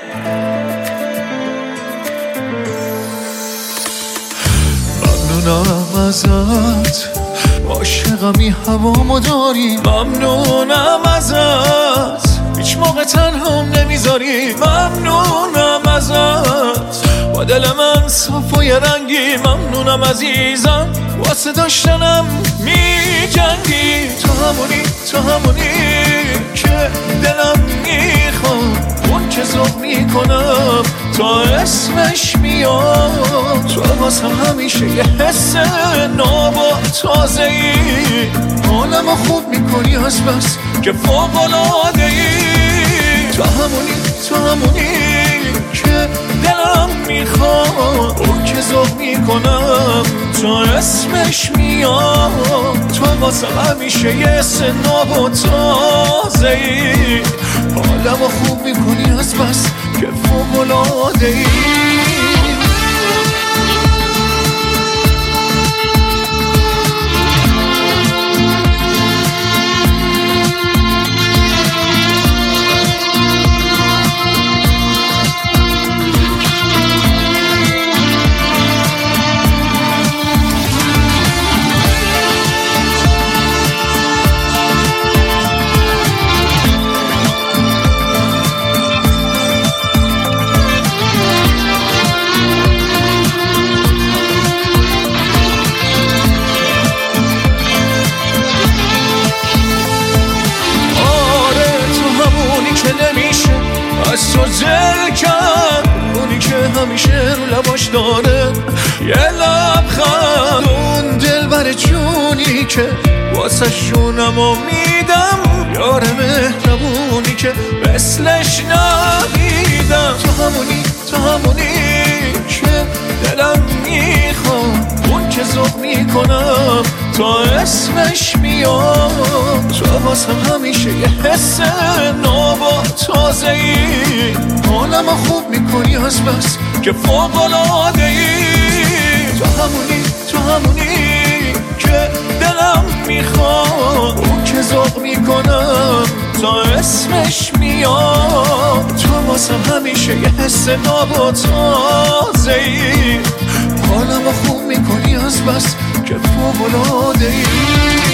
ممنونم ازت، عاشقمی هوامو داری. ممنونم ازت، هیچ موقع تنهام نمیذاری. ممنونم ازت، با دل من صاف و یه رنگی. ممنونم عزیزم، واسه داشتنم میجنگی. تو همونی که دلم میخواد، اون که ذوق میکنم تا اسمش میاد. تو واسه همیشه یه حس ناب و تازه‌ای. حالمو خوب میکنی از بس که فوق‌العاده‌ای. تو همونی که دلم میخواد، اون که ذوق میکنم تا اسمش میاد. تو واسه همیشه یه حس ناب و تازه‌ای. حالمو خوب میکنی از بس که فوق‌العاده‌ای. از تو جل کرد، اونی که همیشه رو لباش داره یه لبخند. اون دلبر جونی که واسه شونمو میدم، یار مهربونی که مثلش ندیدم. تو همونی که دلم میخواد، اون که ذوق میکنم تا اسمش میاد. تو واسه همیشه یه حس ناب و تازه‌ای. حالمو خوب میکنی از بس که فوق‌العاده‌ای. تو همونی که دلم میخواد، اون که ذوق میکنم تا اسمش میاد. تو واسه همیشه یه حس ناب و تازه‌ای. حالمو خوب میکنی از بس که فوق‌العاده‌ای.